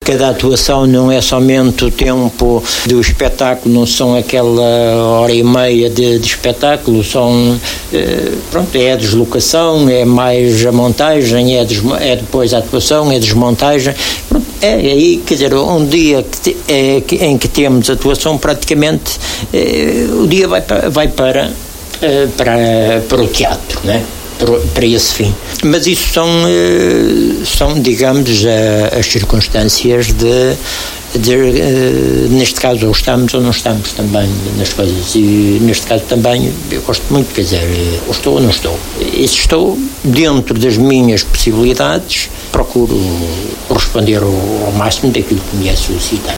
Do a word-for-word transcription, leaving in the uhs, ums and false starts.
cada atuação não é somente o tempo do espetáculo, não são aquela hora e meia de, de espetáculo, são, eh, pronto, é a deslocação, é mais a montagem, é, des, é depois a atuação, é a desmontagem, pronto, é aí, quer dizer, um dia que te, é, que, em que temos atuação, praticamente eh, o dia vai, vai para, eh, para, para o teatro, né? Para esse fim. Mas isso são, são digamos, as circunstâncias de, de, neste caso, ou estamos ou não estamos também nas coisas. E neste caso também, eu gosto muito, quer dizer, ou estou ou não estou. E se estou dentro das minhas possibilidades, procuro corresponder ao, ao máximo daquilo que me é solicitado.